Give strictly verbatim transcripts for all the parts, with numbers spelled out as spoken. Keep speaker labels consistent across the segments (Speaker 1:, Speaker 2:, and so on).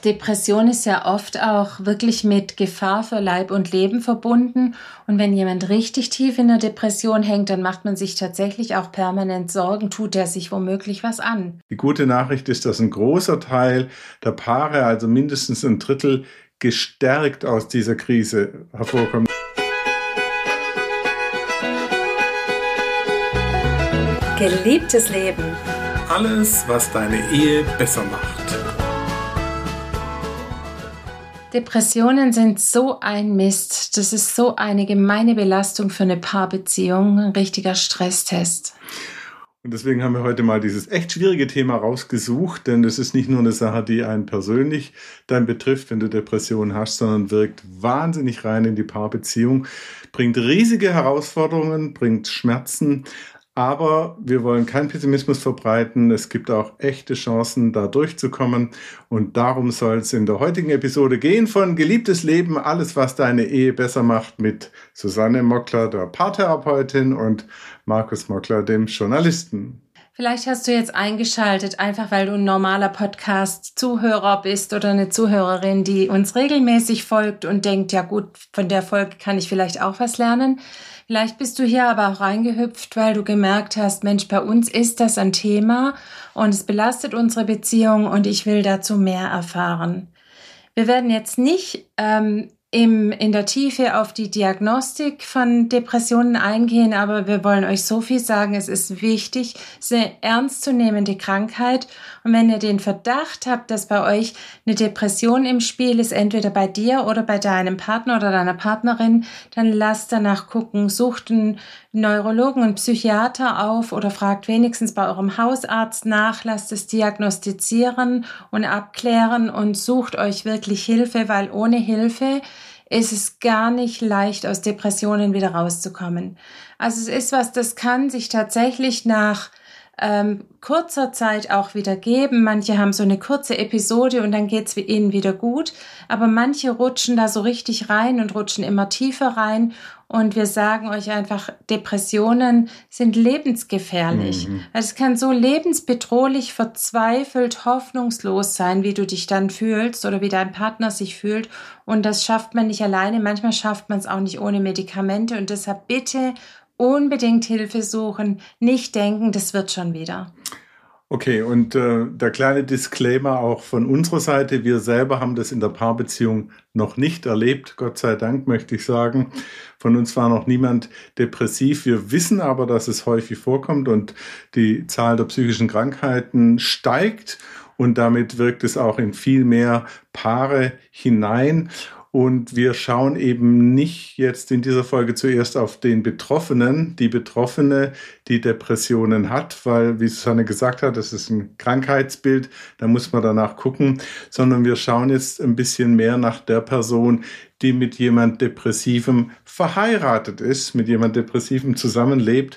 Speaker 1: Depression ist ja oft auch wirklich mit Gefahr für Leib und Leben verbunden. Und wenn jemand richtig tief in der Depression hängt, dann macht man sich tatsächlich auch permanent Sorgen, tut er sich womöglich was an.
Speaker 2: Die gute Nachricht ist, dass ein großer Teil der Paare, also mindestens ein Drittel, gestärkt aus dieser Krise hervorkommt.
Speaker 1: Geliebtes Leben.
Speaker 2: Alles, was deine Ehe besser macht.
Speaker 1: Depressionen sind so ein Mist. Das ist so eine gemeine Belastung für eine Paarbeziehung, ein richtiger Stresstest.
Speaker 2: Und deswegen haben wir heute mal dieses echt schwierige Thema rausgesucht, denn das ist nicht nur eine Sache, die einen persönlich dann betrifft, wenn du Depressionen hast, sondern wirkt wahnsinnig rein in die Paarbeziehung, bringt riesige Herausforderungen, bringt Schmerzen. Aber wir wollen keinen Pessimismus verbreiten. Es gibt auch echte Chancen, da durchzukommen. Und darum soll es in der heutigen Episode gehen von Geliebtes Leben, alles, was deine Ehe besser macht, mit Susanne Mockler, der Paartherapeutin, und Markus Mockler, dem Journalisten.
Speaker 1: Vielleicht hast du jetzt eingeschaltet, einfach weil du ein normaler Podcast-Zuhörer bist oder eine Zuhörerin, die uns regelmäßig folgt und denkt, ja gut, von der Folge kann ich vielleicht auch was lernen. Vielleicht bist du hier aber auch reingehüpft, weil du gemerkt hast, Mensch, bei uns ist das ein Thema und es belastet unsere Beziehung und ich will dazu mehr erfahren. Wir werden jetzt nicht ähm, im, in der Tiefe auf die Diagnostik von Depressionen eingehen, aber wir wollen euch so viel sagen, es ist wichtig, es ist eine ernstzunehmende Krankheit. Und wenn ihr den Verdacht habt, dass bei euch eine Depression im Spiel ist, entweder bei dir oder bei deinem Partner oder deiner Partnerin, dann lasst danach gucken, sucht einen Neurologen und Psychiater auf oder fragt wenigstens bei eurem Hausarzt nach, lasst es diagnostizieren und abklären und sucht euch wirklich Hilfe, weil ohne Hilfe ist es gar nicht leicht, aus Depressionen wieder rauszukommen. Also es ist was, das kann sich tatsächlich nach ähm, kurzer Zeit auch wieder geben. Manche haben so eine kurze Episode und dann geht's ihnen wieder gut. Aber manche rutschen da so richtig rein und rutschen immer tiefer rein. Und wir sagen euch einfach, Depressionen sind lebensgefährlich. Mhm. Also es kann so lebensbedrohlich, verzweifelt, hoffnungslos sein, wie du dich dann fühlst oder wie dein Partner sich fühlt. Und das schafft man nicht alleine. Manchmal schafft man es auch nicht ohne Medikamente. Und deshalb bitte unbedingt Hilfe suchen. Nicht denken, das wird schon wieder.
Speaker 2: Okay, und äh, der kleine Disclaimer auch von unserer Seite. Wir selber haben das in der Paarbeziehung noch nicht erlebt. Gott sei Dank, möchte ich sagen. Von uns war noch niemand depressiv. Wir wissen aber, dass es häufig vorkommt und die Zahl der psychischen Krankheiten steigt. Und damit wirkt es auch in viel mehr Paare hinein. Und wir schauen eben nicht jetzt in dieser Folge zuerst auf den Betroffenen, die Betroffene, die Depressionen hat, weil, wie Susanne gesagt hat, das ist ein Krankheitsbild, da muss man danach gucken, sondern wir schauen jetzt ein bisschen mehr nach der Person, die mit jemand Depressivem verheiratet ist, mit jemand Depressivem zusammenlebt.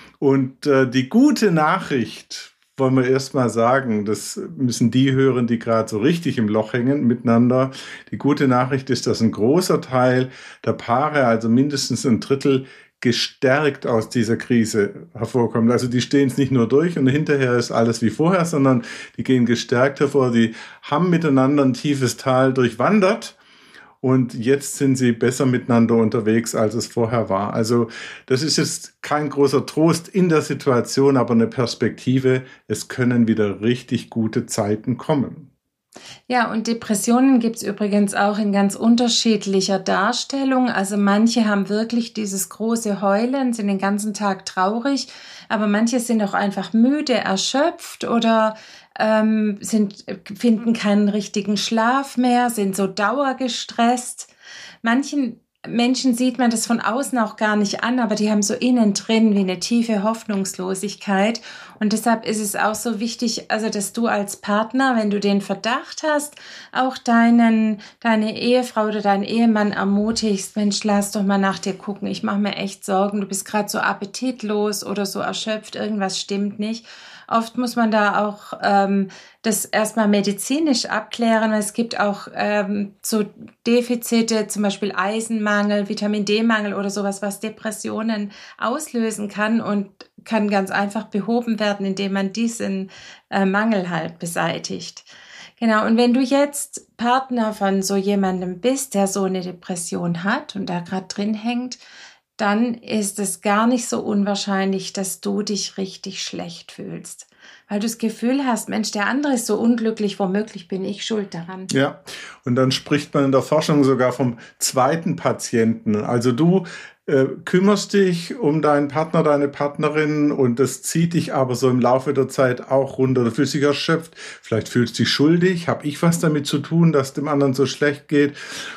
Speaker 2: Und äh, die gute Nachricht, wollen wir erst mal sagen, das müssen die hören, die gerade so richtig im Loch hängen miteinander. Die gute Nachricht ist, dass ein großer Teil der Paare, also mindestens ein Drittel, gestärkt aus dieser Krise hervorkommt. Also die stehen es nicht nur durch und hinterher ist alles wie vorher, sondern die gehen gestärkt hervor. Die haben miteinander ein tiefes Tal durchwandert. Und jetzt sind sie besser miteinander unterwegs, als es vorher war. Also das ist jetzt kein großer Trost in der Situation, aber eine Perspektive. Es können wieder richtig gute Zeiten kommen.
Speaker 1: Ja, und Depressionen gibt's übrigens auch in ganz unterschiedlicher Darstellung. Also manche haben wirklich dieses große Heulen, sind den ganzen Tag traurig, aber manche sind auch einfach müde, erschöpft oder ähm, sind, finden keinen richtigen Schlaf mehr, sind so dauergestresst. Manchen Menschen sieht man das von außen auch gar nicht an, aber die haben so innen drin wie eine tiefe Hoffnungslosigkeit. Und deshalb ist es auch so wichtig, also dass du als Partner, wenn du den Verdacht hast, auch deinen, deine Ehefrau oder deinen Ehemann ermutigst, Mensch, lass doch mal nach dir gucken, ich mache mir echt Sorgen, du bist gerade so appetitlos oder so erschöpft, irgendwas stimmt nicht. Oft muss man da auch ähm, das erstmal medizinisch abklären. Es gibt auch ähm, so Defizite, zum Beispiel Eisenmangel, Vitamin D-Mangel oder sowas, was Depressionen auslösen kann und kann ganz einfach behoben werden, indem man diesen äh, Mangel halt beseitigt. Genau, und wenn du jetzt Partner von so jemandem bist, der so eine Depression hat und da gerade drin hängt, dann ist es gar nicht so unwahrscheinlich, dass du dich richtig schlecht fühlst. Weil du das Gefühl hast, Mensch, der andere ist so unglücklich, womöglich bin ich schuld daran.
Speaker 2: Ja, und dann spricht man in der Forschung sogar vom zweiten Patienten. Also du äh, kümmerst dich um deinen Partner, deine Partnerin und das zieht dich aber so im Laufe der Zeit auch runter. Du fühlst dich erschöpft, vielleicht fühlst du dich schuldig, habe ich was damit zu tun, dass dem anderen so schlecht geht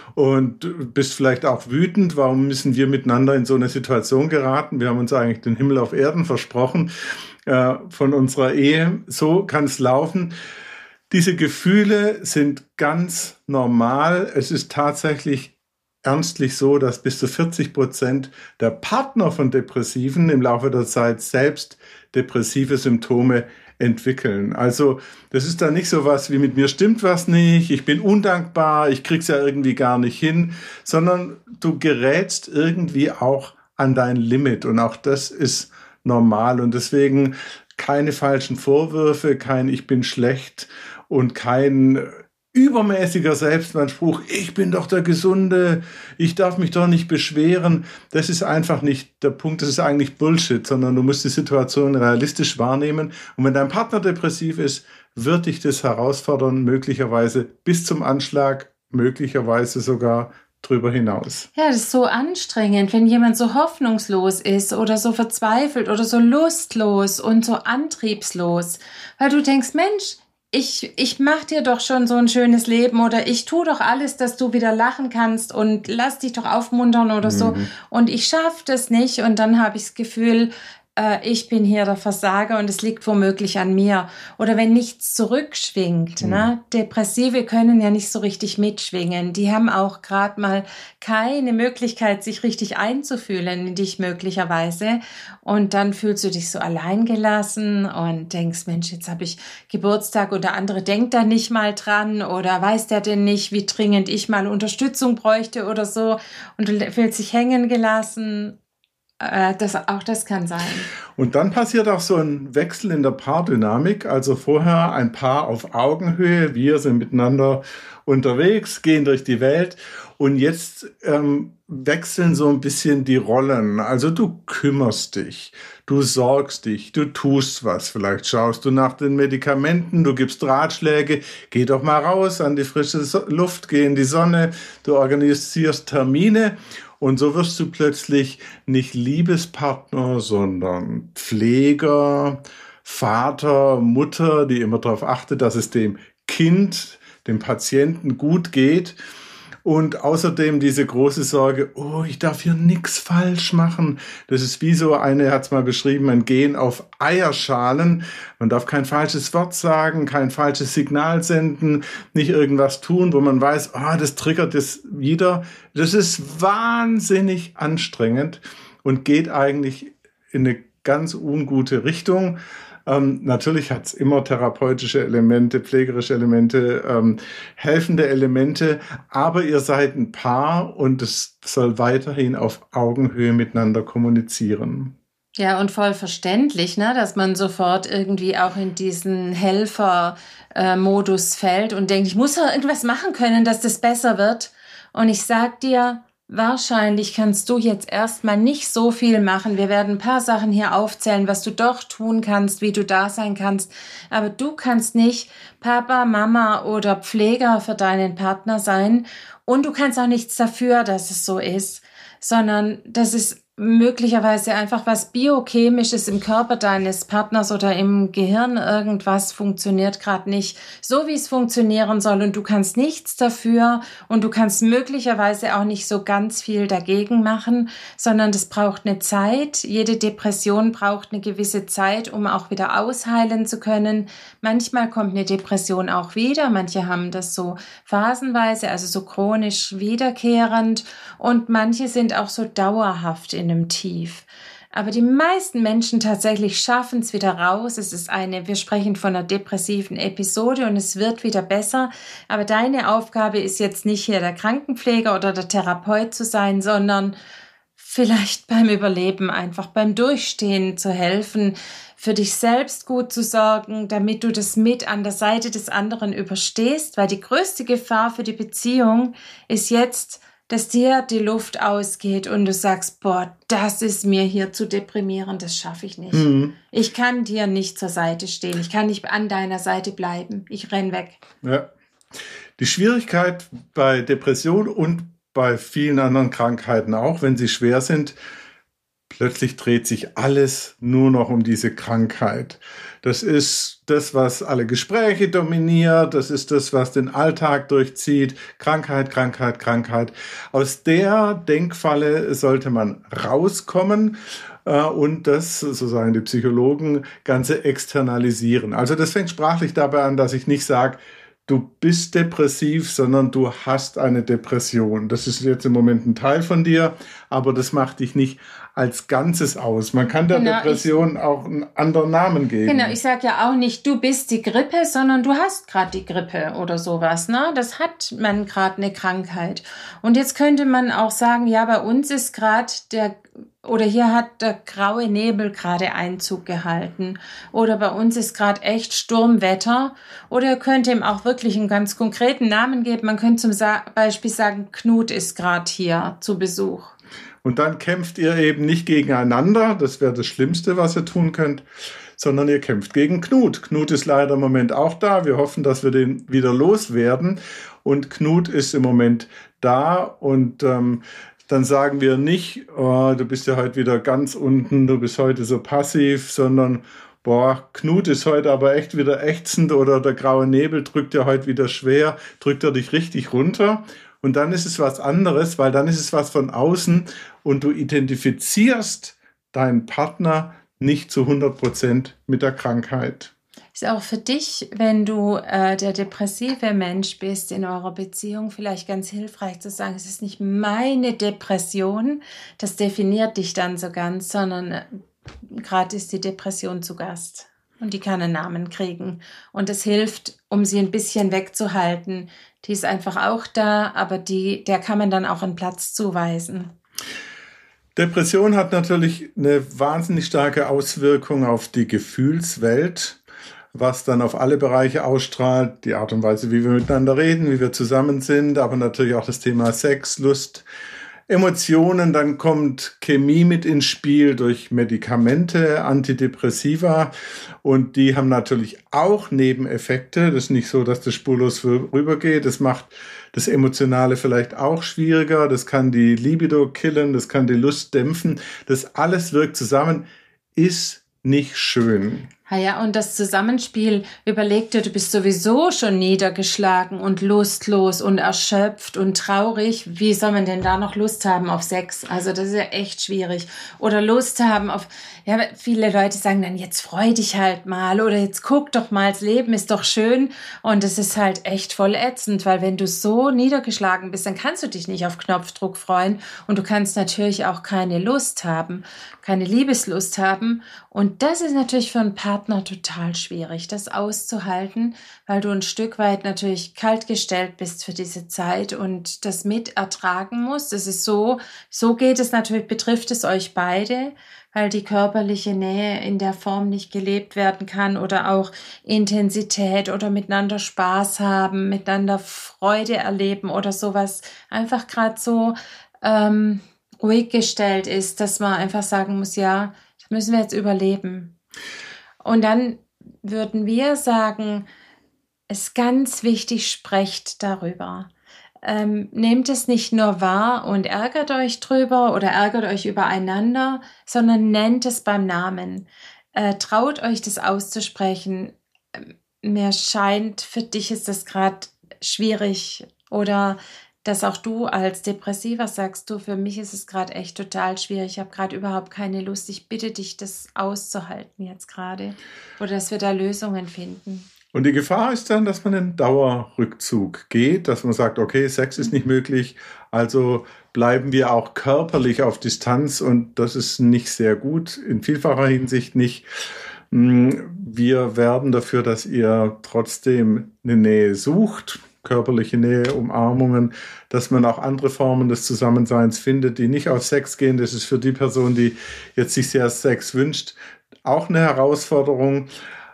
Speaker 2: und bist vielleicht auch wütend, warum müssen wir miteinander in so eine Situation geraten? Wir haben uns eigentlich den Himmel auf Erden versprochen äh, von unserer Ehe. So kann es laufen. Diese Gefühle sind ganz normal. Es ist tatsächlich ernstlich so, dass bis zu vierzig Prozent der Partner von Depressiven im Laufe der Zeit selbst depressive Symptome entwickeln. Also das ist dann nicht so was wie mit mir stimmt was nicht, ich bin undankbar, ich krieg's ja irgendwie gar nicht hin, sondern du gerätst irgendwie auch an dein Limit und auch das ist normal und deswegen keine falschen Vorwürfe, kein ich bin schlecht und kein übermäßiger Selbstanspruch, ich bin doch der Gesunde, ich darf mich doch nicht beschweren. Das ist einfach nicht der Punkt, das ist eigentlich Bullshit, sondern du musst die Situation realistisch wahrnehmen. Und wenn dein Partner depressiv ist, wird dich das herausfordern, möglicherweise bis zum Anschlag, möglicherweise sogar drüber hinaus.
Speaker 1: Ja, das ist so anstrengend, wenn jemand so hoffnungslos ist oder so verzweifelt oder so lustlos und so antriebslos, weil du denkst, Mensch, ich, ich mach dir doch schon so ein schönes Leben oder ich tu doch alles, dass du wieder lachen kannst und lass dich doch aufmuntern oder mhm. so und ich schaff das nicht und dann habe ich das Gefühl, äh, ich bin hier der Versager und es liegt womöglich an mir. Oder wenn nichts zurückschwingt, mhm. ne? Depressive können ja nicht so richtig mitschwingen. Die haben auch gerade mal keine Möglichkeit, sich richtig einzufühlen in dich möglicherweise. Und dann fühlst du dich so alleingelassen und denkst, Mensch, jetzt habe ich Geburtstag und der andere denkt da nicht mal dran oder weiß der denn nicht, wie dringend ich mal Unterstützung bräuchte oder so. Und du fühlst dich hängen gelassen. Das, auch das kann sein.
Speaker 2: Und dann passiert auch so ein Wechsel in der Paardynamik. Also vorher ein Paar auf Augenhöhe, wir sind miteinander unterwegs, gehen durch die Welt und jetzt ähm, wechseln so ein bisschen die Rollen. Also du kümmerst dich, du sorgst dich, du tust was. Vielleicht schaust du nach den Medikamenten, du gibst Ratschläge, geh doch mal raus an die frische Luft, geh in die Sonne, du organisierst Termine. Und so wirst du plötzlich nicht Liebespartner, sondern Pfleger, Vater, Mutter, die immer darauf achtet, dass es dem Kind, dem Patienten gut geht. Und außerdem diese große Sorge, oh, ich darf hier nichts falsch machen. Das ist wie so eine, er hat es mal beschrieben, ein Gehen auf Eierschalen. Man darf kein falsches Wort sagen, kein falsches Signal senden, nicht irgendwas tun, wo man weiß, oh, das triggert das wieder. Das ist wahnsinnig anstrengend und geht eigentlich in eine ganz ungute Richtung. Ähm, natürlich hat es immer therapeutische Elemente, pflegerische Elemente, ähm, helfende Elemente, aber ihr seid ein Paar und es soll weiterhin auf Augenhöhe miteinander kommunizieren.
Speaker 1: Ja, und voll verständlich, ne, dass man sofort irgendwie auch in diesen Helfer-Modus fällt und denkt, ich muss ja irgendwas machen können, dass das besser wird. Und ich sag dir, wahrscheinlich kannst du jetzt erstmal nicht so viel machen. Wir werden ein paar Sachen hier aufzählen, was du doch tun kannst, wie du da sein kannst. Aber du kannst nicht Papa, Mama oder Pfleger für deinen Partner sein. Und du kannst auch nichts dafür, dass es so ist, sondern das ist möglicherweise einfach was Biochemisches im Körper deines Partners oder im Gehirn. Irgendwas funktioniert gerade nicht so, wie es funktionieren soll und du kannst nichts dafür und du kannst möglicherweise auch nicht so ganz viel dagegen machen, sondern das braucht eine Zeit. Jede Depression braucht eine gewisse Zeit, um auch wieder ausheilen zu können. Manchmal kommt eine Depression auch wieder. Manche haben das so phasenweise, also so chronisch wiederkehrend und manche sind auch so dauerhaft in einem Tief. Aber die meisten Menschen tatsächlich schaffen es wieder raus. Es ist eine, wir sprechen von einer depressiven Episode und es wird wieder besser. Aber deine Aufgabe ist jetzt nicht hier der Krankenpfleger oder der Therapeut zu sein, sondern vielleicht beim Überleben, einfach beim Durchstehen zu helfen, für dich selbst gut zu sorgen, damit du das mit an der Seite des anderen überstehst, weil die größte Gefahr für die Beziehung ist jetzt, dass dir die Luft ausgeht und du sagst, boah, das ist mir hier zu deprimierend, das schaffe ich nicht. Mhm. Ich kann dir nicht zur Seite stehen, ich kann nicht an deiner Seite bleiben, ich renn weg.
Speaker 2: Ja. Die Schwierigkeit bei Depression und bei vielen anderen Krankheiten auch, wenn sie schwer sind, plötzlich dreht sich alles nur noch um diese Krankheit. Das ist das, was alle Gespräche dominiert. Das ist das, was den Alltag durchzieht. Krankheit, Krankheit, Krankheit. Aus der Denkfalle sollte man rauskommen äh, und das, so sagen die Psychologen, Ganze externalisieren. Also das fängt sprachlich dabei an, dass ich nicht sage, du bist depressiv, sondern du hast eine Depression. Das ist jetzt im Moment ein Teil von dir, aber das macht dich nicht als Ganzes aus. Man kann der genau, Depression ich, auch einen anderen Namen geben.
Speaker 1: Genau, ich sage ja auch nicht, du bist die Grippe, sondern du hast gerade die Grippe oder sowas. Ne? Das hat man gerade eine Krankheit. Und jetzt könnte man auch sagen, ja, bei uns ist gerade der oder hier hat der graue Nebel gerade Einzug gehalten. Oder bei uns ist gerade echt Sturmwetter. Oder ihr könnt ihm auch wirklich einen ganz konkreten Namen geben. Man könnte zum Beispiel sagen, Knut ist gerade hier zu Besuch.
Speaker 2: Und dann kämpft ihr eben nicht gegeneinander, das wäre das Schlimmste, was ihr tun könnt, sondern ihr kämpft gegen Knut. Knut ist leider im Moment auch da. Wir hoffen, dass wir den wieder loswerden. Und Knut ist im Moment da und ähm, dann sagen wir nicht, oh, du bist ja heute wieder ganz unten, du bist heute so passiv, sondern boah, Knut ist heute aber echt wieder ächzend oder der graue Nebel drückt ja heute wieder schwer, drückt er dich richtig runter. Und dann ist es was anderes, weil dann ist es was von außen und du identifizierst deinen Partner nicht zu hundert Prozent mit der Krankheit.
Speaker 1: Ist auch für dich, wenn du äh, der depressive Mensch bist in eurer Beziehung, vielleicht ganz hilfreich zu sagen, es ist nicht meine Depression, das definiert dich dann so ganz, sondern äh, gerade ist die Depression zu Gast und die kann einen Namen kriegen. Und es hilft, um sie ein bisschen wegzuhalten. Die ist einfach auch da, aber die, der kann man dann auch einen Platz zuweisen.
Speaker 2: Depression hat natürlich eine wahnsinnig starke Auswirkung auf die Gefühlswelt, was dann auf alle Bereiche ausstrahlt, die Art und Weise, wie wir miteinander reden, wie wir zusammen sind, aber natürlich auch das Thema Sex, Lust, Emotionen, dann kommt Chemie mit ins Spiel durch Medikamente, Antidepressiva und die haben natürlich auch Nebeneffekte. Das ist nicht so, dass das spurlos vorübergeht. Das macht das Emotionale vielleicht auch schwieriger. Das kann die Libido killen, das kann die Lust dämpfen. Das alles wirkt zusammen, ist nicht schön.
Speaker 1: Ja, ja, und das Zusammenspiel, überleg dir, du bist sowieso schon niedergeschlagen und lustlos und erschöpft und traurig. Wie soll man denn da noch Lust haben auf Sex? Also das ist ja echt schwierig. Oder Lust haben auf, ja, viele Leute sagen dann, jetzt freu dich halt mal oder jetzt guck doch mal, das Leben ist doch schön. Und es ist halt echt voll ätzend, weil wenn du so niedergeschlagen bist, dann kannst du dich nicht auf Knopfdruck freuen und du kannst natürlich auch keine Lust haben, keine Liebeslust haben. Und das ist natürlich für einen Partner total schwierig, das auszuhalten, weil du ein Stück weit natürlich kaltgestellt bist für diese Zeit und das mit ertragen musst. Das ist so, so geht es natürlich, betrifft es euch beide, weil die körperliche Nähe in der Form nicht gelebt werden kann oder auch Intensität oder miteinander Spaß haben, miteinander Freude erleben oder sowas einfach gerade so ähm, ruhig gestellt ist, dass man einfach sagen muss, ja, das müssen wir jetzt überleben. Und dann würden wir sagen, es ist ganz wichtig, sprecht darüber. Ähm, nehmt es nicht nur wahr und ärgert euch drüber oder ärgert euch übereinander, sondern nennt es beim Namen. Äh, traut euch, das auszusprechen. Mir scheint, für dich ist das gerade schwierig oder dass auch du als Depressiver sagst, du, für mich ist es gerade echt total schwierig, ich habe gerade überhaupt keine Lust, ich bitte dich, das auszuhalten jetzt gerade oder dass wir da Lösungen finden.
Speaker 2: Und die Gefahr ist dann, dass man in Dauerrückzug geht, dass man sagt, okay, Sex ist nicht möglich, also bleiben wir auch körperlich auf Distanz und das ist nicht sehr gut, in vielfacher Hinsicht nicht. Wir werben dafür, dass ihr trotzdem eine Nähe sucht. körperliche Nähe, Umarmungen, dass man auch andere Formen des Zusammenseins findet, die nicht auf Sex gehen. Das ist für die Person, die jetzt sich sehr Sex wünscht, auch eine Herausforderung.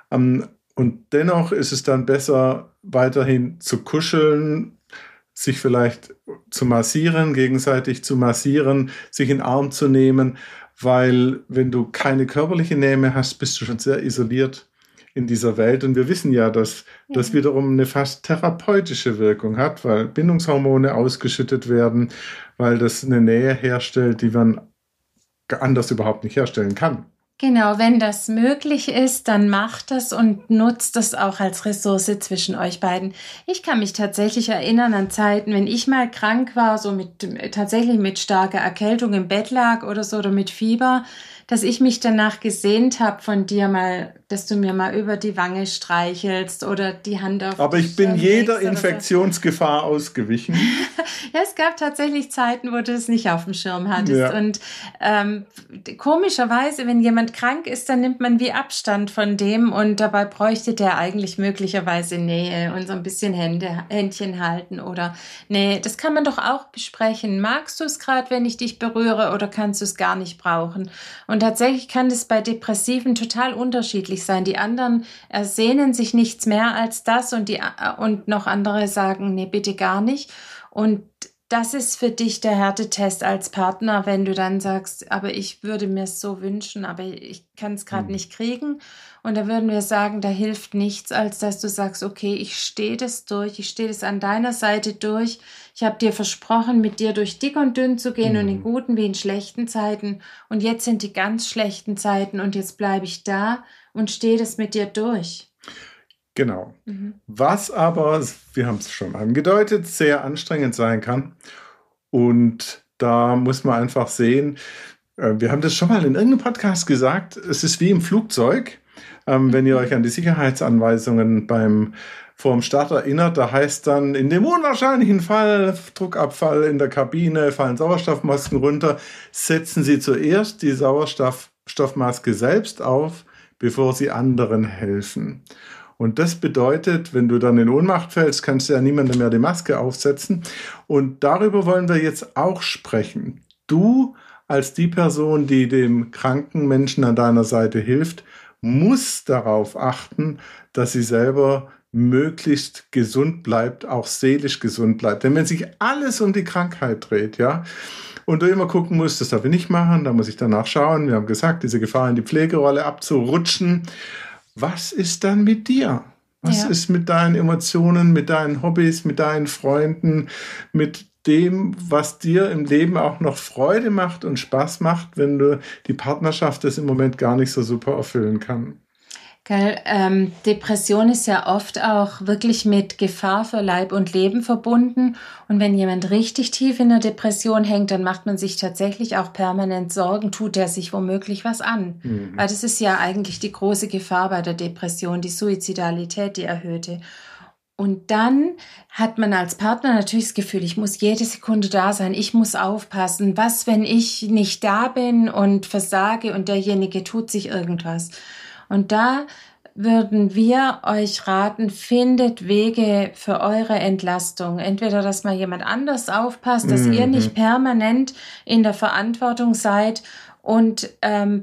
Speaker 2: Und dennoch ist es dann besser, weiterhin zu kuscheln, sich vielleicht zu massieren, gegenseitig zu massieren, sich in den Arm zu nehmen, weil wenn du keine körperliche Nähe mehr hast, bist du schon sehr isoliert in dieser Welt. Und wir wissen ja, dass ja. das wiederum eine fast therapeutische Wirkung hat, weil Bindungshormone ausgeschüttet werden, weil das eine Nähe herstellt, die man anders überhaupt nicht herstellen kann.
Speaker 1: Genau, wenn das möglich ist, dann macht das und nutzt das auch als Ressource zwischen euch beiden. Ich kann mich tatsächlich erinnern an Zeiten, wenn ich mal krank war, so mit tatsächlich mit starker Erkältung im Bett lag oder so oder mit Fieber, dass ich mich danach gesehnt habe von dir mal, dass du mir mal über die Wange streichelst oder die Hand auf
Speaker 2: Aber ich bin jeder Infektionsgefahr ausgewichen.
Speaker 1: Ja, es gab tatsächlich Zeiten, wo du das nicht auf dem Schirm hattest. Ja. Und ähm, komischerweise, wenn jemand krank ist, dann nimmt man wie Abstand von dem und dabei bräuchte der eigentlich möglicherweise Nähe und so ein bisschen Hände, Händchen halten oder nee, das kann man doch auch besprechen. Magst du es gerade, wenn ich dich berühre oder kannst du es gar nicht brauchen? Und tatsächlich kann das bei Depressiven total unterschiedlich sein. Die anderen ersehnen sich nichts mehr als das und die und noch andere sagen, nee, bitte gar nicht. Und das ist für dich der Härtetest als Partner, wenn du dann sagst, aber ich würde mir es so wünschen, aber ich kann es gerade mhm. nicht kriegen. Und da würden wir sagen, da hilft nichts, als dass du sagst, okay, ich stehe das durch, ich stehe das an deiner Seite durch. Ich habe dir versprochen, mit dir durch dick und dünn zu gehen mhm. und in guten wie in schlechten Zeiten. Und jetzt sind die ganz schlechten Zeiten und jetzt bleibe ich da und stehe das mit dir durch.
Speaker 2: Genau. Mhm. Was aber, wir haben es schon angedeutet, sehr anstrengend sein kann. Und da muss man einfach sehen, wir haben das schon mal in irgendeinem Podcast gesagt, es ist wie im Flugzeug. Mhm. Wenn ihr euch an die Sicherheitsanweisungen beim vor dem Start erinnert, da heißt dann, in dem unwahrscheinlichen Fall, Druckabfall in der Kabine, fallen Sauerstoffmasken runter, setzen Sie zuerst die Sauerstoffmaske selbst auf, bevor Sie anderen helfen. Und das bedeutet, wenn du dann in Ohnmacht fällst, kannst du ja niemandem mehr die Maske aufsetzen. Und darüber wollen wir jetzt auch sprechen. Du als die Person, die dem kranken Menschen an deiner Seite hilft, musst darauf achten, dass sie selber möglichst gesund bleibt, auch seelisch gesund bleibt. Denn wenn sich alles um die Krankheit dreht, ja, und du immer gucken musst, das darf ich nicht machen, da muss ich danach schauen. Wir haben gesagt, diese Gefahr in die Pflegerolle abzurutschen. Was ist dann mit dir? Was ja. ist mit deinen Emotionen, mit deinen Hobbys, mit deinen Freunden, mit dem, was dir im Leben auch noch Freude macht und Spaß macht, wenn du die Partnerschaft das im Moment gar nicht so super erfüllen kann?
Speaker 1: Gell, ähm, Depression ist ja oft auch wirklich mit Gefahr für Leib und Leben verbunden. Und wenn jemand richtig tief in der Depression hängt, dann macht man sich tatsächlich auch permanent Sorgen, tut er sich womöglich was an. Mhm. Weil das ist ja eigentlich die große Gefahr bei der Depression, die Suizidalität, die erhöhte. Und dann hat man als Partner natürlich das Gefühl, ich muss jede Sekunde da sein, ich muss aufpassen. Was, wenn ich nicht da bin und versage und derjenige tut sich irgendwas? Und da würden wir euch raten, findet Wege für eure Entlastung. Entweder, dass mal jemand anders aufpasst, dass mhm. ihr nicht permanent in der Verantwortung seid und ähm,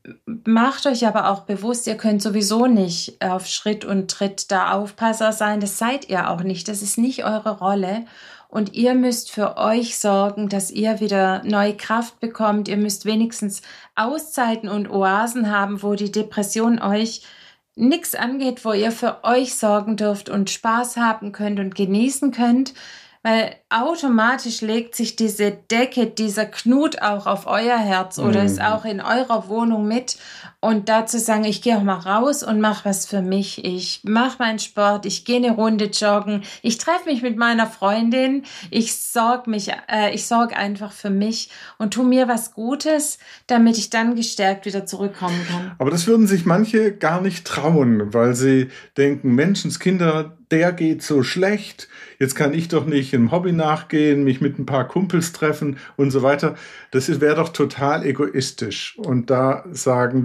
Speaker 1: macht euch aber auch bewusst, ihr könnt sowieso nicht auf Schritt und Tritt da Aufpasser sein. Das seid ihr auch nicht. Das ist nicht eure Rolle. Und ihr müsst für euch sorgen, dass ihr wieder neue Kraft bekommt. Ihr müsst wenigstens Auszeiten und Oasen haben, wo die Depression euch nichts angeht, wo ihr für euch sorgen dürft und Spaß haben könnt und genießen könnt. Weil automatisch legt sich diese Decke, dieser Knut auch auf euer Herz oder mhm. ist auch in eurer Wohnung mit. Und dazu sagen, ich gehe auch mal raus und mache was für mich. Ich mache meinen Sport, ich gehe eine Runde joggen, ich treffe mich mit meiner Freundin, ich sorge mich, äh, ich sorge einfach für mich und tu mir was Gutes, damit ich dann gestärkt wieder zurückkommen kann.
Speaker 2: Aber das würden sich manche gar nicht trauen, weil sie denken, Menschenskinder, der geht so schlecht, jetzt kann ich doch nicht im Hobby nachgehen, mich mit ein paar Kumpels treffen und so weiter. Das wäre doch total egoistisch. Und da sagen wir,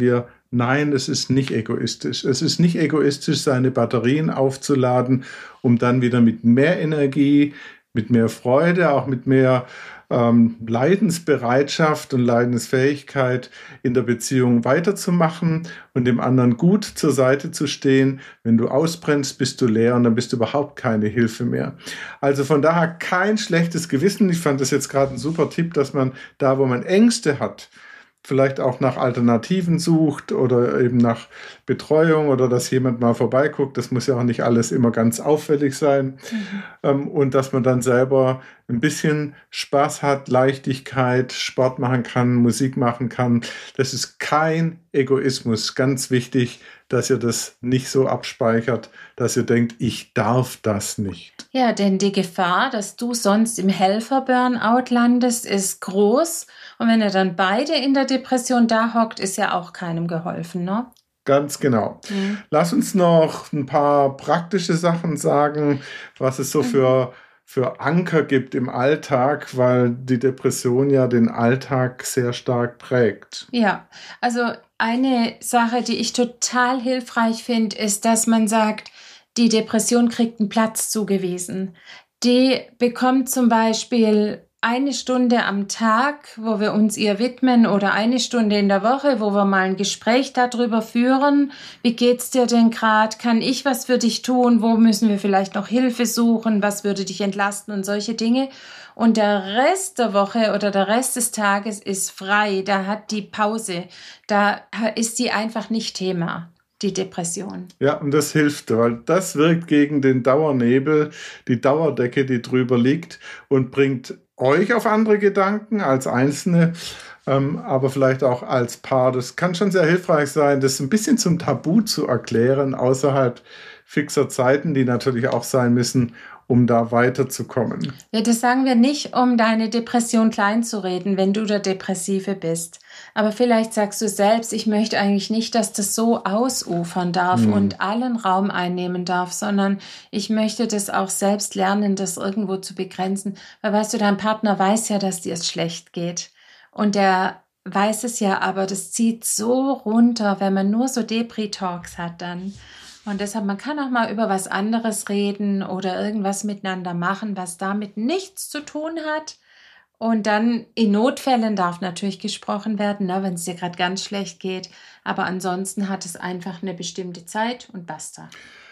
Speaker 2: Nein, es ist nicht egoistisch. Es ist nicht egoistisch, seine Batterien aufzuladen, um dann wieder mit mehr Energie, mit mehr Freude, auch mit mehr ähm, Leidensbereitschaft und Leidensfähigkeit in der Beziehung weiterzumachen und dem anderen gut zur Seite zu stehen. Wenn du ausbrennst, bist du leer und dann bist du überhaupt keine Hilfe mehr. Also von daher kein schlechtes Gewissen. Ich fand das jetzt gerade ein super Tipp, dass man da, wo man Ängste hat, vielleicht auch nach Alternativen sucht oder eben nach Betreuung oder dass jemand mal vorbeiguckt. Das muss ja auch nicht alles immer ganz auffällig sein. Mhm. Und dass man dann selber ein bisschen Spaß hat, Leichtigkeit, Sport machen kann, Musik machen kann. Das ist kein Egoismus. Ganz wichtig, dass ihr das nicht so abspeichert, dass ihr denkt, ich darf das nicht.
Speaker 1: Ja, denn die Gefahr, dass du sonst im Helfer-Burnout landest, ist groß. Und wenn ihr dann beide in der Depression da hockt, ist ja auch keinem geholfen, ne?
Speaker 2: Ganz genau. Mhm. Lass uns noch ein paar praktische Sachen sagen, was es so für, für Anker gibt im Alltag, weil die Depression ja den Alltag sehr stark prägt.
Speaker 1: Ja, also eine Sache, die ich total hilfreich finde, ist, dass man sagt, die Depression kriegt einen Platz zugewiesen. Die bekommt zum Beispiel eine Stunde am Tag, wo wir uns ihr widmen oder eine Stunde in der Woche, wo wir mal ein Gespräch darüber führen. Wie geht's dir denn gerade? Kann ich was für dich tun? Wo müssen wir vielleicht noch Hilfe suchen? Was würde dich entlasten und solche Dinge? Und der Rest der Woche oder der Rest des Tages ist frei. Da hat die Pause. Da ist die einfach nicht Thema, die Depression.
Speaker 2: Ja, und das hilft, weil das wirkt gegen den Dauernebel, die Dauerdecke, die drüber liegt und bringt euch auf andere Gedanken als Einzelne, ähm, aber vielleicht auch als Paar. Das kann schon sehr hilfreich sein, das ein bisschen zum Tabu zu erklären, außerhalb fixer Zeiten, die natürlich auch sein müssen, um da weiterzukommen.
Speaker 1: Ja, das sagen wir nicht, um deine Depression kleinzureden, wenn du der Depressive bist. Aber vielleicht sagst du selbst, ich möchte eigentlich nicht, dass das so ausufern darf hm. und allen Raum einnehmen darf, sondern ich möchte das auch selbst lernen, das irgendwo zu begrenzen. Weil weißt du, dein Partner weiß ja, dass dir es schlecht geht. Und der weiß es ja, aber das zieht so runter, wenn man nur so Depri-Talks hat dann. Und deshalb, man kann auch mal über was anderes reden oder irgendwas miteinander machen, was damit nichts zu tun hat. Und dann in Notfällen darf natürlich gesprochen werden, ne, wenn es dir gerade ganz schlecht geht. Aber ansonsten hat es einfach eine bestimmte Zeit und basta.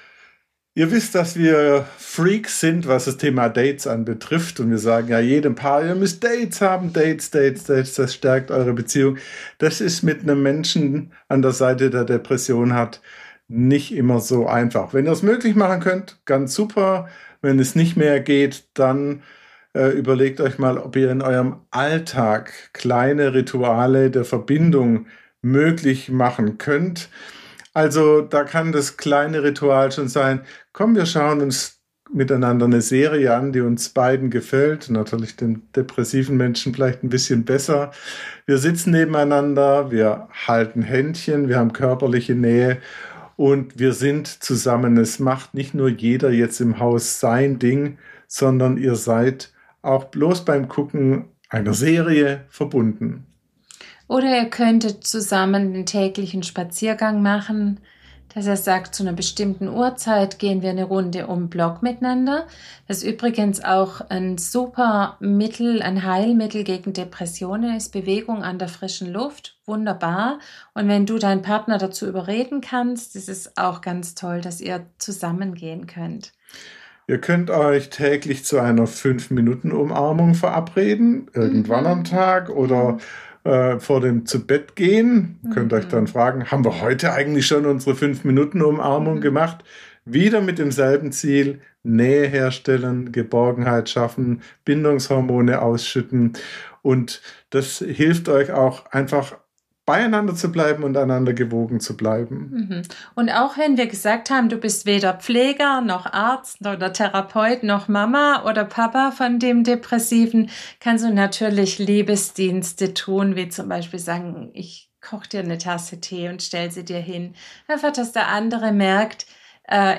Speaker 2: Ihr wisst, dass wir Freaks sind, was das Thema Dates anbetrifft. Und wir sagen ja jedem Paar, ihr müsst Dates haben, Dates, Dates, Dates, das stärkt eure Beziehung. Das ist mit einem Menschen an der Seite der Depression hat nicht immer so einfach. Wenn ihr es möglich machen könnt, ganz super. Wenn es nicht mehr geht, dann äh, überlegt euch mal, ob ihr in eurem Alltag kleine Rituale der Verbindung möglich machen könnt. Also da kann das kleine Ritual schon sein, komm, wir schauen uns miteinander eine Serie an, die uns beiden gefällt, natürlich den depressiven Menschen vielleicht ein bisschen besser. Wir sitzen nebeneinander, wir halten Händchen, wir haben körperliche Nähe und wir sind zusammen. Es macht nicht nur jeder jetzt im Haus sein Ding, sondern ihr seid auch bloß beim Gucken einer Serie verbunden.
Speaker 1: Oder ihr könntet zusammen den täglichen Spaziergang machen, dass er sagt, zu einer bestimmten Uhrzeit gehen wir eine Runde um den Block miteinander. Das ist übrigens auch ein super Mittel, ein Heilmittel gegen Depressionen ist Bewegung an der frischen Luft. Wunderbar. Und wenn du deinen Partner dazu überreden kannst, ist es auch ganz toll, dass ihr zusammen gehen könnt.
Speaker 2: Ihr könnt euch täglich zu einer fünf Minuten Umarmung verabreden, irgendwann mhm. am Tag oder äh, vor dem Zu-Bett-Gehen. Mhm. Könnt euch dann fragen, haben wir heute eigentlich schon unsere fünf Minuten Umarmung mhm. gemacht? Wieder mit demselben Ziel, Nähe herstellen, Geborgenheit schaffen, Bindungshormone ausschütten. Und das hilft euch auch einfach beieinander zu bleiben und einander gewogen zu bleiben.
Speaker 1: Und auch wenn wir gesagt haben, du bist weder Pfleger noch Arzt oder Therapeut noch Mama oder Papa von dem Depressiven, kannst du natürlich Liebesdienste tun, wie zum Beispiel sagen, ich koche dir eine Tasse Tee und stell sie dir hin. Einfach, dass der andere merkt, äh, ich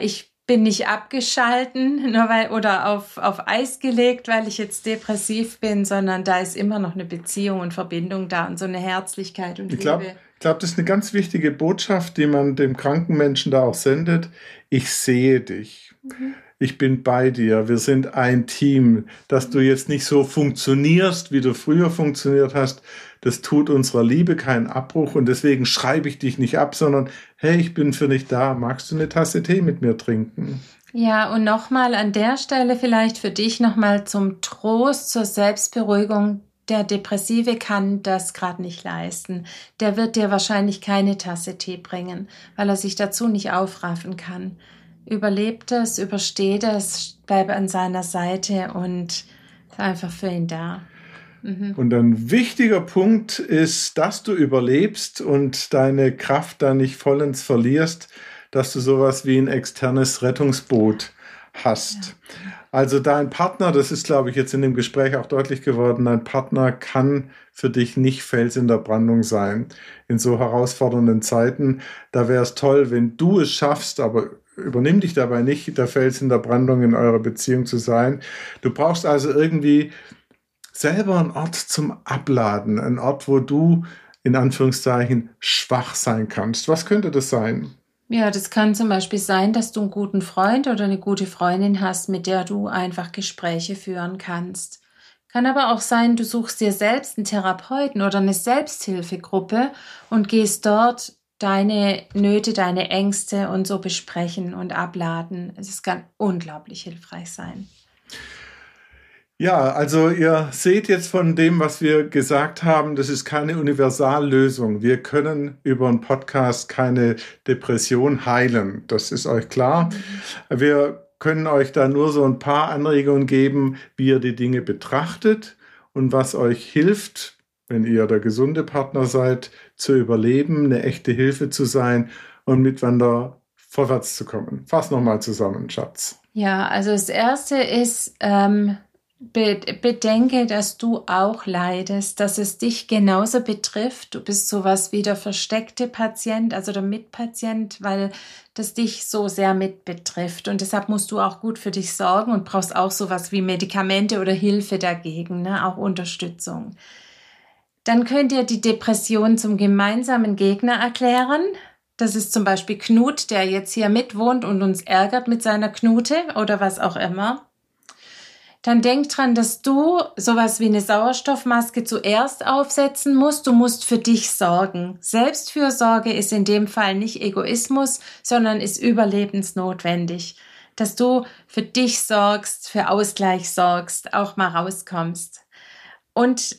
Speaker 1: bin nicht abgeschalten nur weil, oder auf, auf Eis gelegt, weil ich jetzt depressiv bin, sondern da ist immer noch eine Beziehung und Verbindung da und so eine Herzlichkeit und
Speaker 2: Ich glaube,
Speaker 1: Liebe.
Speaker 2: ich glaube, das ist eine ganz wichtige Botschaft, die man dem kranken Menschen da auch sendet. Ich sehe dich.
Speaker 1: Mhm.
Speaker 2: Ich bin bei dir. Wir sind ein Team. Dass du jetzt nicht so funktionierst, wie du früher funktioniert hast, das tut unserer Liebe keinen Abbruch. Und deswegen schreibe ich dich nicht ab, sondern hey, ich bin für dich da. Magst du eine Tasse Tee mit mir trinken?
Speaker 1: Ja, und nochmal an der Stelle vielleicht für dich nochmal zum Trost, zur Selbstberuhigung. Der Depressive kann das gerade nicht leisten. Der wird dir wahrscheinlich keine Tasse Tee bringen, weil er sich dazu nicht aufraffen kann. Überlebt es, übersteht es, bleib an seiner Seite und ist einfach für ihn da. Mhm.
Speaker 2: Und ein wichtiger Punkt ist, dass du überlebst und deine Kraft da nicht vollends verlierst, dass du sowas wie ein externes Rettungsboot hast. Ja. Also dein Partner, das ist, glaube ich, jetzt in dem Gespräch auch deutlich geworden, dein Partner kann für dich nicht Fels in der Brandung sein. In so herausfordernden Zeiten, da wäre es toll, wenn du es schaffst, aber übernimm dich dabei nicht, der Fels in der Brandung in eurer Beziehung zu sein. Du brauchst also irgendwie selber einen Ort zum Abladen, einen Ort, wo du in Anführungszeichen schwach sein kannst. Was könnte das sein?
Speaker 1: Ja, das kann zum Beispiel sein, dass du einen guten Freund oder eine gute Freundin hast, mit der du einfach Gespräche führen kannst. Kann aber auch sein, du suchst dir selbst einen Therapeuten oder eine Selbsthilfegruppe und gehst dort deine Nöte, deine Ängste und so besprechen und abladen. Es kann unglaublich hilfreich sein.
Speaker 2: Ja, also ihr seht jetzt von dem, was wir gesagt haben, das ist keine Universallösung. Wir können über einen Podcast keine Depression heilen. Das ist euch klar. Mhm. Wir können euch da nur so ein paar Anregungen geben, wie ihr die Dinge betrachtet und was euch hilft, wenn ihr der gesunde Partner seid, zu überleben, eine echte Hilfe zu sein und miteinander vorwärts zu kommen. Fass nochmal zusammen, Schatz.
Speaker 1: Ja, also das Erste ist, ähm, bedenke, dass du auch leidest, dass es dich genauso betrifft. Du bist sowas wie der versteckte Patient, also der Mitpatient, weil das dich so sehr mitbetrifft. Und deshalb musst du auch gut für dich sorgen und brauchst auch sowas wie Medikamente oder Hilfe dagegen, ne? Auch Unterstützung. Dann könnt ihr die Depression zum gemeinsamen Gegner erklären. Das ist zum Beispiel Knut, der jetzt hier mitwohnt und uns ärgert mit seiner Knute oder was auch immer. Dann denk dran, dass du sowas wie eine Sauerstoffmaske zuerst aufsetzen musst. Du musst für dich sorgen. Selbstfürsorge ist in dem Fall nicht Egoismus, sondern ist überlebensnotwendig. Dass du für dich sorgst, für Ausgleich sorgst, auch mal rauskommst. Und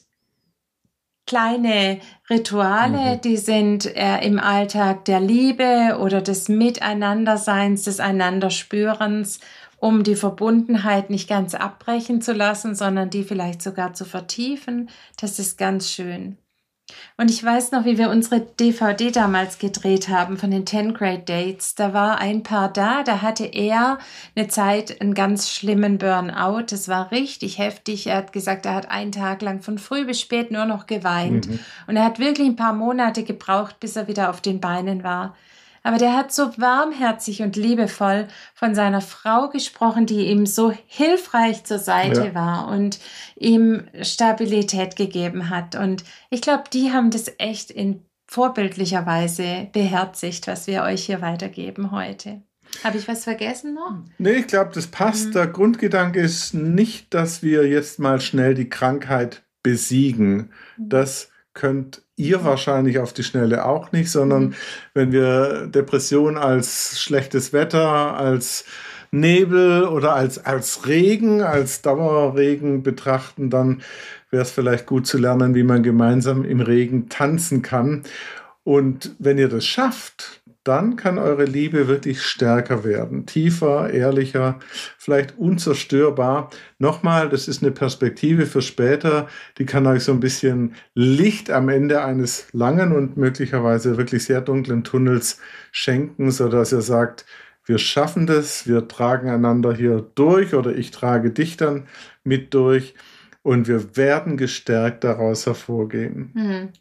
Speaker 1: kleine Rituale, mhm. die sind äh, im Alltag der Liebe oder des Miteinanderseins, des Einanderspürens, um die Verbundenheit nicht ganz abbrechen zu lassen, sondern die vielleicht sogar zu vertiefen. Das ist ganz schön. Und ich weiß noch, wie wir unsere D V D damals gedreht haben von den ten Great Dates. Da war ein Paar da, da hatte er eine Zeit einen ganz schlimmen Burnout. Das war richtig heftig. Er hat gesagt, er hat einen Tag lang von früh bis spät nur noch geweint. Mhm. Und er hat wirklich ein paar Monate gebraucht, bis er wieder auf den Beinen war. Aber der hat so warmherzig und liebevoll von seiner Frau gesprochen, die ihm so hilfreich zur Seite ja. war und ihm Stabilität gegeben hat. Und ich glaube, die haben das echt in vorbildlicher Weise beherzigt, was wir euch hier weitergeben heute. Habe ich was vergessen noch?
Speaker 2: Nee, ich glaube, das passt. Mhm. Der Grundgedanke ist nicht, dass wir jetzt mal schnell die Krankheit besiegen. Mhm. Das könnt ihr wahrscheinlich auf die Schnelle auch nicht, sondern mhm. wenn wir Depression als schlechtes Wetter, als Nebel oder als, als Regen, als Dauerregen betrachten, dann wäre es vielleicht gut zu lernen, wie man gemeinsam im Regen tanzen kann. Und wenn ihr das schafft, dann kann eure Liebe wirklich stärker werden, tiefer, ehrlicher, vielleicht unzerstörbar. Nochmal, das ist eine Perspektive für später, die kann euch so ein bisschen Licht am Ende eines langen und möglicherweise wirklich sehr dunklen Tunnels schenken, sodass ihr sagt, wir schaffen das, wir tragen einander hier durch oder ich trage dich dann mit durch und wir werden gestärkt daraus hervorgehen.
Speaker 1: Mhm.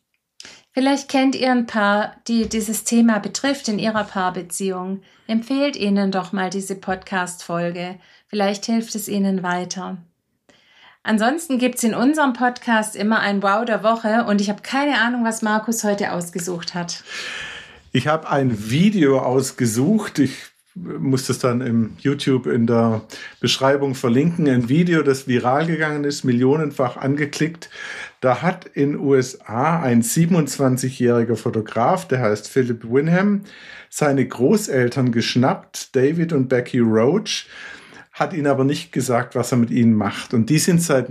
Speaker 1: Vielleicht kennt ihr ein Paar, die dieses Thema betrifft in ihrer Paarbeziehung. Empfehlt ihnen doch mal diese Podcast-Folge. Vielleicht hilft es ihnen weiter. Ansonsten gibt's in unserem Podcast immer ein Wow der Woche und ich habe keine Ahnung, was Markus heute ausgesucht hat.
Speaker 2: Ich habe ein Video ausgesucht. Ich muss das dann im YouTube in der Beschreibung verlinken. Ein Video, das viral gegangen ist, millionenfach angeklickt. Da hat in U S A ein siebenundzwanzigjähriger Fotograf, der heißt Philip Winham, seine Großeltern geschnappt, David und Becky Roach, hat ihnen aber nicht gesagt, was er mit ihnen macht. Und die sind seit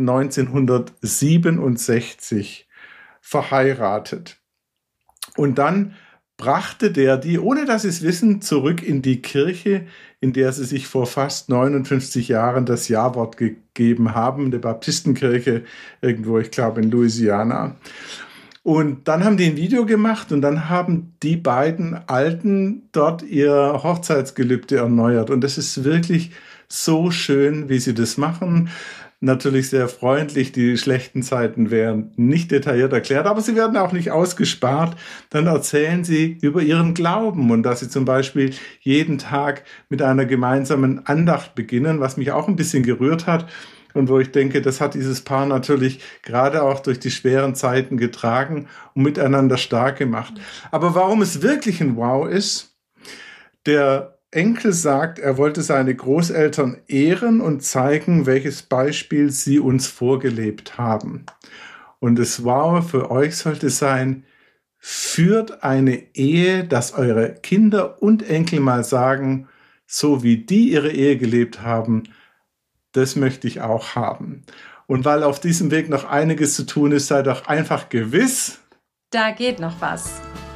Speaker 2: neunzehnhundertsiebenundsechzig verheiratet. Und dann brachte der die, ohne dass sie es wissen, zurück in die Kirche, in der sie sich vor fast neunundfünfzig Jahren das Ja-Wort gegeben haben, der Baptistenkirche irgendwo, ich glaube in Louisiana. Und dann haben die ein Video gemacht und dann haben die beiden Alten dort ihr Hochzeitsgelübde erneuert. Und das ist wirklich so schön, wie sie das machen. Natürlich sehr freundlich, die schlechten Zeiten werden nicht detailliert erklärt, aber sie werden auch nicht ausgespart. Dann erzählen sie über ihren Glauben und dass sie zum Beispiel jeden Tag mit einer gemeinsamen Andacht beginnen, was mich auch ein bisschen gerührt hat und wo ich denke, das hat dieses Paar natürlich gerade auch durch die schweren Zeiten getragen und miteinander stark gemacht. Aber warum es wirklich ein Wow ist, der Enkel sagt, er wollte seine Großeltern ehren und zeigen, welches Beispiel sie uns vorgelebt haben. Und das Wow für euch sollte sein, führt eine Ehe, dass eure Kinder und Enkel mal sagen, so wie die ihre Ehe gelebt haben, das möchte ich auch haben. Und weil auf diesem Weg noch einiges zu tun ist, seid doch einfach gewiss,
Speaker 1: da geht noch was.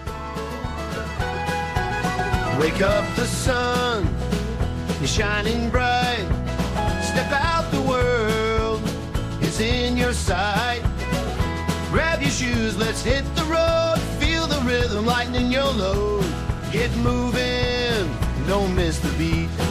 Speaker 3: Wake up, the sun is shining bright. Step out, the world is in your sight. Grab your shoes, let's hit the road. Feel the rhythm, lighten your load. Get moving, don't miss the beat.